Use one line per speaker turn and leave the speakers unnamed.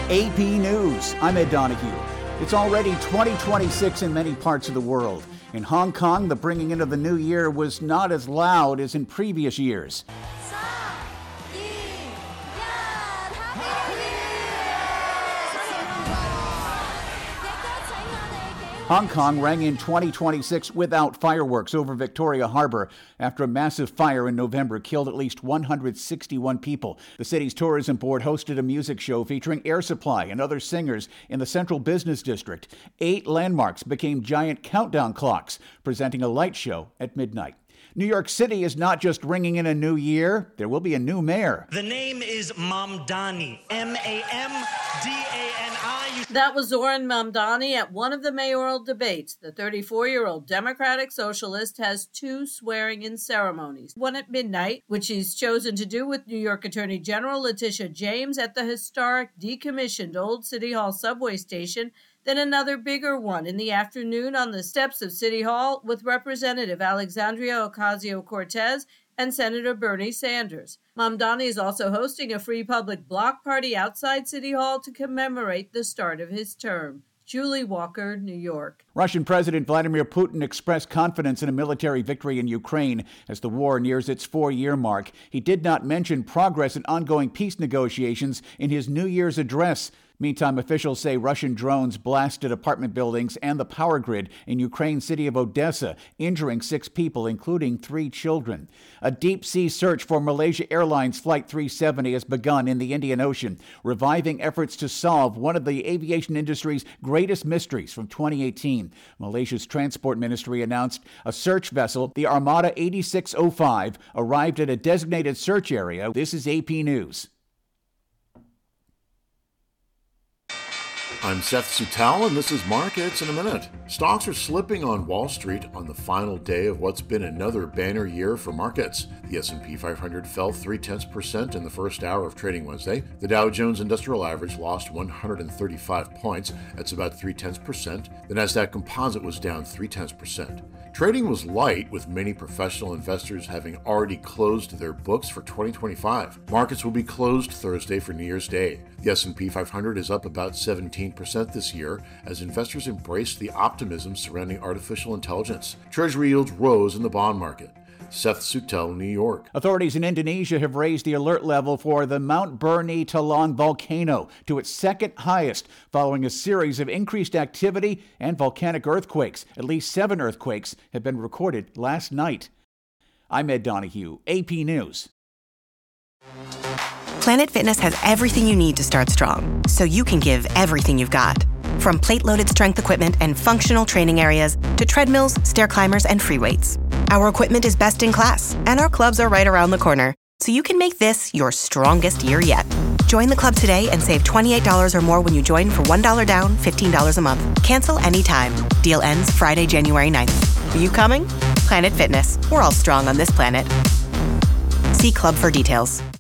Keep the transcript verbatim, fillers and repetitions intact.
A P News. I'm Ed Donahue. It's already twenty twenty-six in many parts of the world. In Hong Kong, the bringing in of the new year was not as loud as in previous years. Hong Kong rang in twenty twenty-six without fireworks over Victoria Harbour after a massive fire in November killed at least one hundred sixty-one people. The city's tourism board hosted a music show featuring Air Supply and other singers in the central business district. Eight landmarks became giant countdown clocks, presenting a light show at midnight. New York City is not just ringing in a new year. There will be a new mayor.
The name is Mamdani, M A M D A N I.
That was Zoran Mamdani at one of the mayoral debates. The thirty-four-year-old Democratic Socialist has two swearing-in ceremonies. One at midnight, which he's chosen to do with New York Attorney General Letitia James at the historic decommissioned Old City Hall subway station, then another bigger one in the afternoon on the steps of City Hall with Representative Alexandria Ocasio-Cortez and Senator Bernie Sanders. Mamdani is also hosting a free public block party outside City Hall to commemorate the start of his term. Julie Walker, New York.
Russian President Vladimir Putin expressed confidence in a military victory in Ukraine as the war nears its four-year mark. He did not mention progress in ongoing peace negotiations in his New Year's address. Meantime, officials say Russian drones blasted apartment buildings and the power grid in Ukraine's city of Odessa, injuring six people, including three children. A deep-sea search for Malaysia Airlines Flight three seventy has begun in the Indian Ocean, reviving efforts to solve one of the aviation industry's greatest mysteries from twenty eighteen. Malaysia's Transport Ministry announced a search vessel, the Armada eighty-six oh five, arrived at a designated search area. This is A P News.
I'm Seth Sutal, and this is Markets in a Minute. Stocks are slipping on Wall Street on the final day of what's been another banner year for markets. The S and P five hundred fell three-tenths percent in the first hour of trading Wednesday. The Dow Jones Industrial Average lost one hundred thirty-five points. That's about three-tenths percent. The Nasdaq Composite was down three-tenths percent. Trading was light, with many professional investors having already closed their books for twenty twenty-five. Markets will be closed Thursday for New Year's Day. The S and P five hundred is up about seventeen percent this year as investors embrace the optimism surrounding artificial intelligence. Treasury yields rose in the bond market. Seth Sutel, New York.
Authorities in Indonesia have raised the alert level for the Mount Burney Talang volcano to its second highest, following a series of increased activity and volcanic earthquakes. At least seven earthquakes have been recorded last night. I'm Ed Donahue, A P News.
Planet Fitness has everything you need to start strong, so you can give everything you've got. From plate-loaded strength equipment and functional training areas to treadmills, stair climbers, and free weights. Our equipment is best in class, and our clubs are right around the corner, so you can make this your strongest year yet. Join the club today and save twenty-eight dollars or more when you join for one dollar down, fifteen dollars a month. Cancel anytime. Deal ends Friday, January ninth. Are you coming? Planet Fitness. We're all strong on this planet. See club for details.